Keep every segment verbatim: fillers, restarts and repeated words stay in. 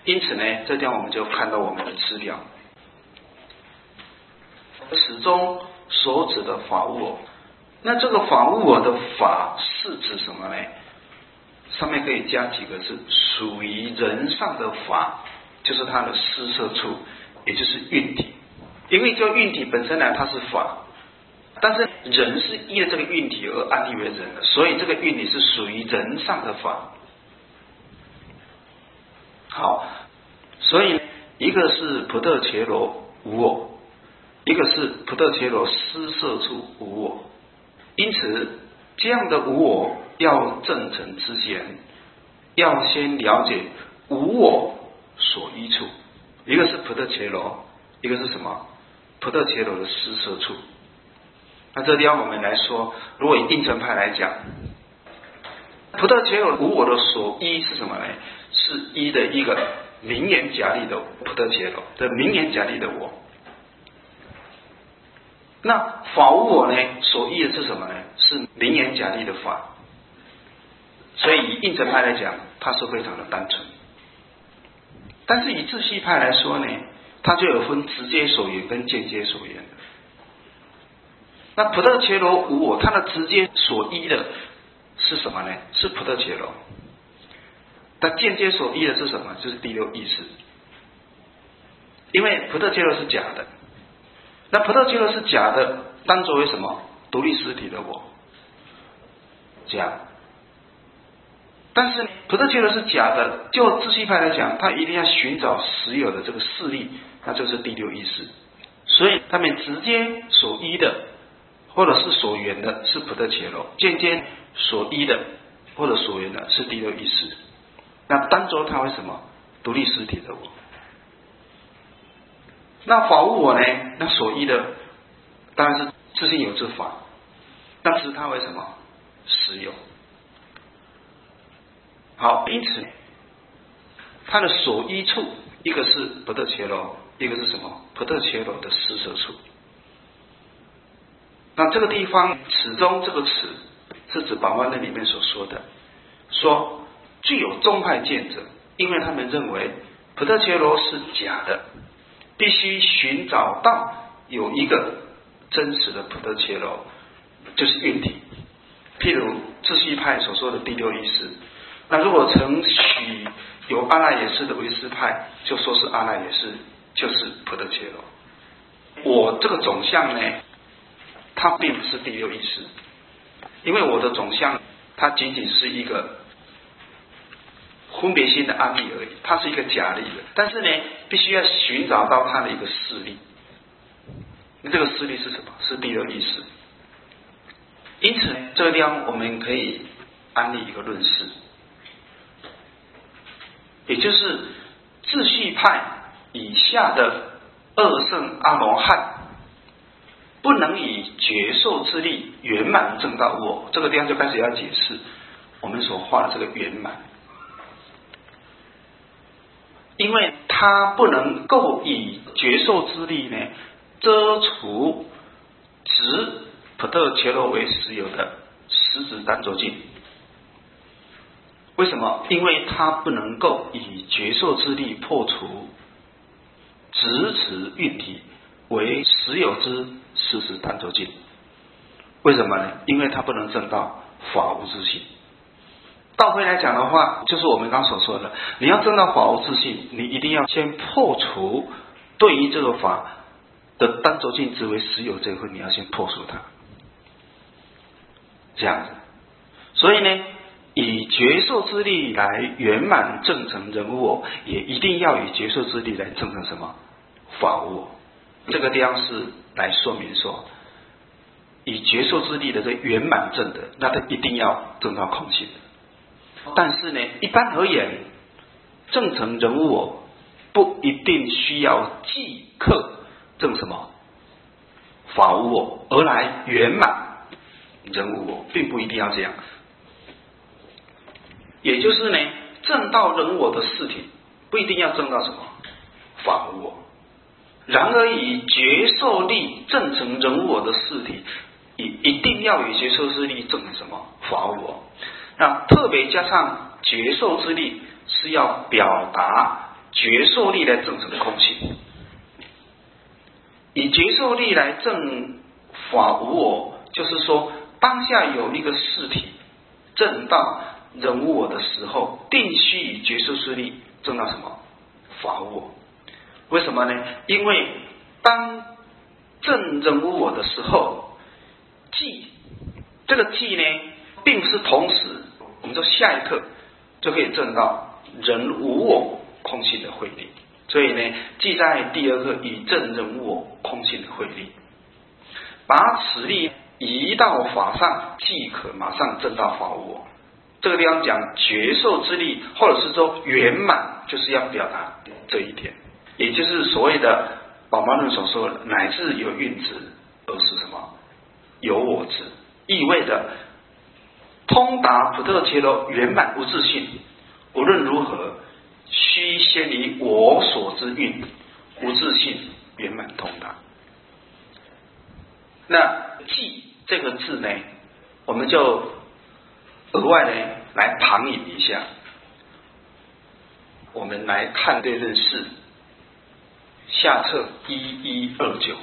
因此呢，这地方我们就看到我们的资料，此中所指的法物我，那这个法物我的法是指什么呢？上面可以加几个字，属于人上的法，就是它的施摄处，也就是运体。因为这个运体本身呢，它是法，但是人是依了这个运体而安立为人的，所以这个运体是属于人上的法。好，所以一个是菩特伽罗无我，一个是菩特伽罗施摄处无我。因此这样的无我要证成之前，要先了解无我所依处，一个是菩特伽罗，一个是什么？菩特伽罗的施摄处。那这地方我们来说，如果以应成派来讲，菩特伽罗无我的所依是什么呢？是依的一个名言假立的菩特伽罗的名言假立的我。那法无我呢，所依的是什么呢？是名言假立的法。所以以应成派来讲，它是非常的单纯。但是以自系派来说呢，它就有分直接所缘跟间接所缘的。那菩特伽罗无我，它的直接所依的是什么呢？是菩特伽罗。但间接所依的是什么？就是第六意识。因为菩特伽罗是假的，那菩特伽罗是假的，当作为什么？独立实体的我。假。但是菩特伽罗是假的，就自系派来讲，他一定要寻找实有的这个势力，那就是第六意识。所以他们直接所依的或者是所缘的是菩特伽罗，间接所依的或者所缘的是第六意识。那当作它为什么？独立实体的我。那法无我呢？那所依的当然是自性有之法，但是它为什么？实有。好，因此它的所依处，一个是菩特伽罗，一个是什么？菩特伽罗的施摄处。那这个地方此中这个词是指宝鬘论里面所说的，说具有宗派见者，因为他们认为菩特伽罗是假的，必须寻找到有一个真实的菩特伽罗，就是运体。譬如自系派所说的第六意识，那如果承许有阿赖耶识的唯识派，就说是阿赖耶识就是菩特伽罗。我这个总相呢，它并不是第六意识，因为我的总相它仅仅是一个分别心的安立而已，它是一个假立的，但是呢，必须要寻找到它的一个势力。那这个势力是什么？是第六意识。因此这个地方我们可以安立一个论事，也就是自系派以下的二圣阿罗汉不能以觉受之力圆满证到我。这个地方就开始要解释我们所画的这个圆满，因为他不能够以觉受之力呢遮除执菩特伽罗为实有的实质单着境。为什么？因为他不能够以觉受之力破除执持运体为实有之实质单着境。为什么呢？因为他不能证到法无自性。倒回来讲的话，就是我们刚所说的，你要证到法无自性，你一定要先破除对于这个法的单着境之为实有这一块，你要先破除它，这样子。所以呢，以觉受之力来圆满证成人无我，也一定要以觉受之力来证成什么？法无我。这个地方是来说明说，以觉受之力的这圆满证的，那他一定要证到空性的。但是呢，一般而言，证成人无我不一定需要即刻证什么法无我而来圆满人无我，并不一定要这样。也就是呢，证到人无我的事体，不一定要证到什么法无我。然而以觉受力证成人无我的事体，也一定要以觉受之力证成什么法无我。那特别加上觉受之力，是要表达觉受力来证什么空性？以觉受力来证法无我，就是说当下有一个事体证到人无我的时候，定须以觉受之力证到什么？法无我。为什么呢？因为当证人无我的时候，即这个即呢，并不是同时，我们说下一刻就可以证到人无我空性的慧力。所以呢，即在第二课以证人无我空性的慧力，把此力移到法上，即可马上证到法无我。这个地方讲觉受之力，或者是说圆满，就是要表达这一点，也就是所谓的宝鬘论所说的乃至有蕴执，而是什么？有我执，意味着通达普特伽罗圆满无自性，无论如何须先以我所之蕴无自性圆满通达。那即这个字呢，我们就额外呢来旁引一下，我们来看对论释下册一一二九。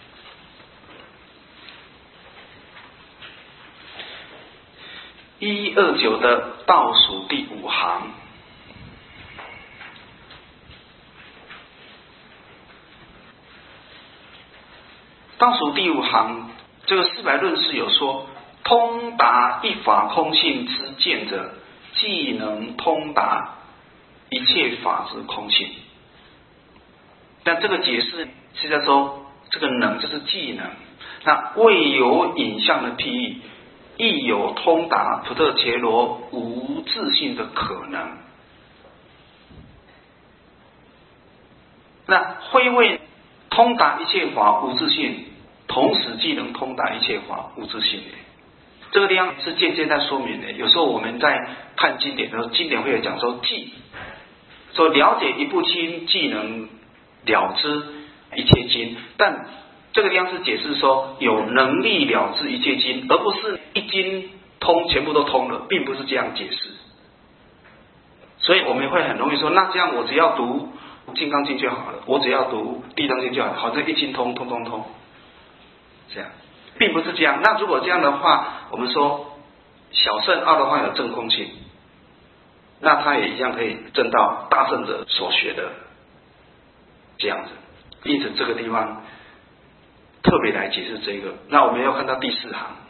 一一二九的倒数第五行，倒数第五行，这个四百论释有说，通达一法空性之见者，即能通达一切法之空性。但这个解释是在说，这个能就是即能，那未有影像的譬喻，亦有通达普特伽罗无自性的可能。那会为通达一切法无自性，同时既能通达一切法无自性的，这个地方是间接在说明的。有时候我们在看经典的时候，经典会有讲说即，说了解一部经，即能了知一切经，但这个地方是解释说有能力了知一切经，而不是一经通全部都通了，并不是这样解释。所以我们会很容易说，那这样我只要读金刚经就好了，我只要读地藏经就好了，好像一经通通通通，这样并不是这样。那如果这样的话，我们说小圣阿罗汉有证空性，那他也一样可以证到大圣者所学的这样子。因此这个地方特别来解释这个。那我们要看到第四行，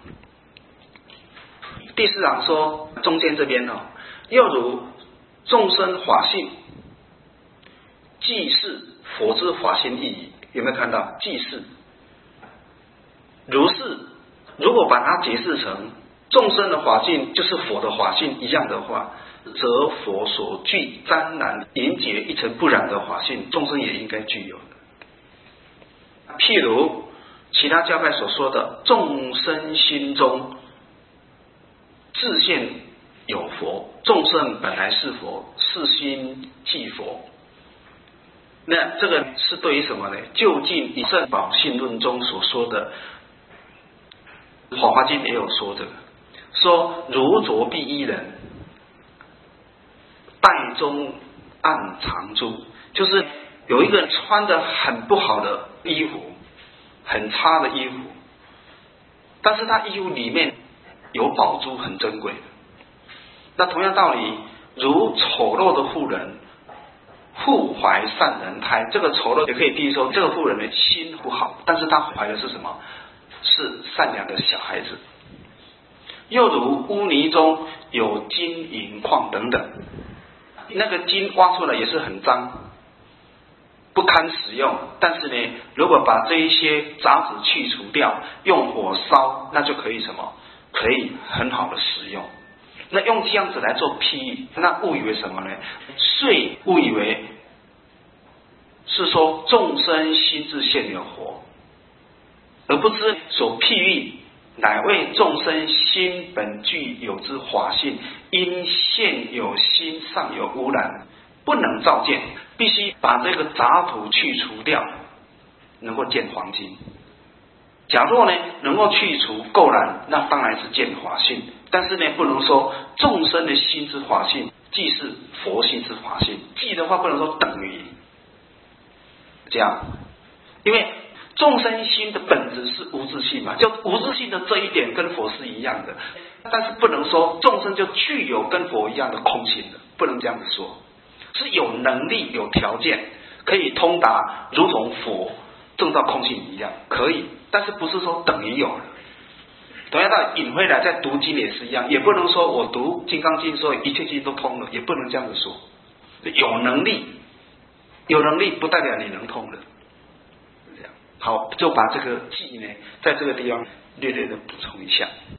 第四行说中间这边哦，又如众生法性，即是佛之法性意义。有没有看到即是？如是，如果把它解释成众生的法性就是佛的法性一样的话，则佛所具湛然凝结一尘不染的法性，众生也应该具有的。譬如其他教派所说的众生心中自现有佛，众生本来是佛，是心即佛。那这个是对于什么呢？就近以圣宝性论中所说的，华华经也有说这个，说如着必依人，袋中暗藏珠，就是有一个人穿的很不好的衣服，很差的衣服，但是他衣服里面有宝珠，很珍贵的。那同样道理，如丑陋的妇人腹怀善人胎，这个丑陋也可以比喻说这个妇人的心不好，但是她怀的是什么？是善良的小孩子。又如污泥中有金银矿等等，那个金挖出来也是很脏，不堪使用，但是呢，如果把这一些杂质去除掉，用火烧，那就可以什么？可以很好的使用。那用这样子来做譬喻，那误以为什么呢？遂误以为是说众生心自现有佛，而不知所譬喻乃为众生心本具有之法性，因现有心尚有污染，不能照见，必须把这个杂土去除掉，能够见黄金。假若呢能够去除垢染，那当然是见法性。但是呢，不能说众生的心之法性即是佛性是法性，即的话不能说等于这样，因为众生心的本质是无自性嘛，就无自性的这一点跟佛是一样的，但是不能说众生就具有跟佛一样的空性的，不能这样子说，是有能力有条件可以通达，如同佛证到空性一样可以，但是不是说等于有了。同样的引回来在读经也是一样，也不能说我读金刚经所以一切经都通了，也不能这样子说。有能力有能力不代表你能通的，这样好，就把这个记呢在这个地方略略的补充一下。